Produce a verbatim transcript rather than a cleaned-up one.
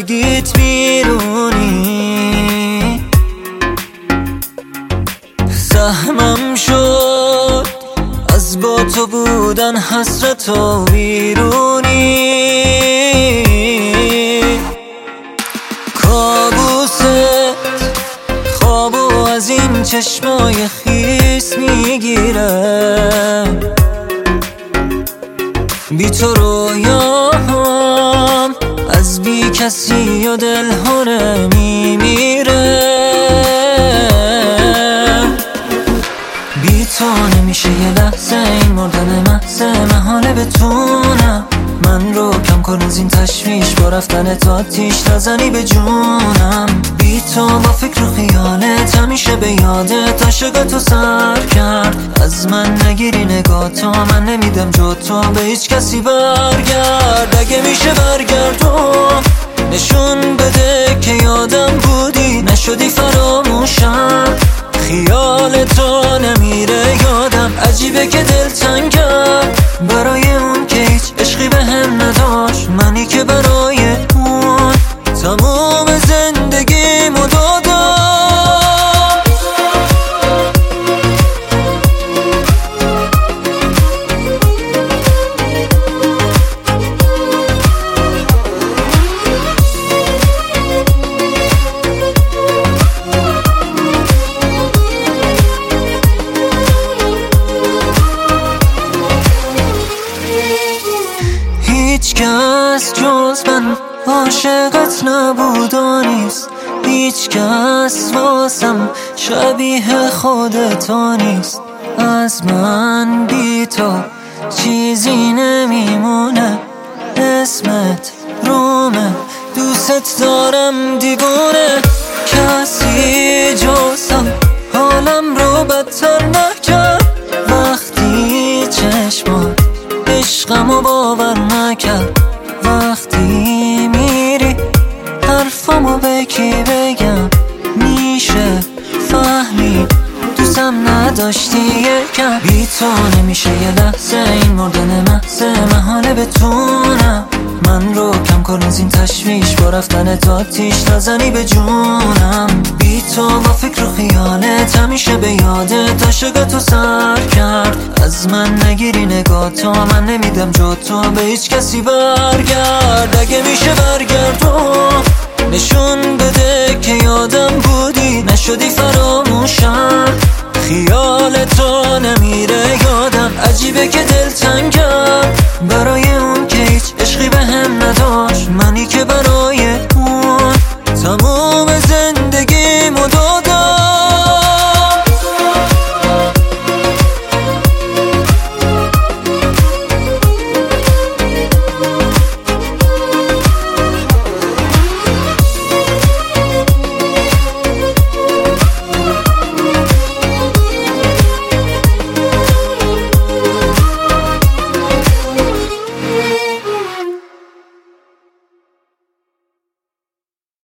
بگید بیرونی. زحمم شد از با تو بودن، حسرت و بیرونی. کابوست خوابو از این چشمای خیس میگیرم، بی تو رویام از بی کسی و دل هره میمیره. بی تو نمیشه یه لحظه این مردن محضه، محاله بتونم من رو کم کن از این تشویش، با رفتن تو آتیش نزنی به جونم. بی تو با فکر و خیالت همیشه به یادت عاشق تو سر کرد. از من نگیری نگاه تو، من نمیدم جو تو به هیچ کسی برگرد. اگه میشه برگردون نشون بده که یادم بودی، نشدی فراموشم. خیال تو نمیره یادم، عجیبه که دل تنگم برای اون که هیچ عشقی به هم نداشت. منی که برای اون تمام زندگیمو دادم. هیچ کس جز من عاشقت نبود و نیست، هیچ کس واسم شبیه خودت نیست. از من بی تو چیزی نمیمونه، اسمت رومه، دوست دارم دیوونه. کسی جزم حالم رو بدتر نکرد، وقتی چشمات عشقمو باور نکرد. وقتی میری حرفامو به کی بگم، میشه فهمی دوستم نداشتی یکم. بی تو نمیشه یه لحظه این مردن محضه، محاله بتونم من رو کم کن از این تشویش، با رفتن تو آتیش نزنی به جونم. بی تو با فکر و خیالت همیشه به یادت عاشق تو سر کرد. از من نگیری نگاه تو، من نمیدم جو تو به هیچ کسی برگرد. اگه میشه برگردون نشون بده که یادم بودی، نشدی فراموشم. خیال تو نمیره یادم، عجیبه که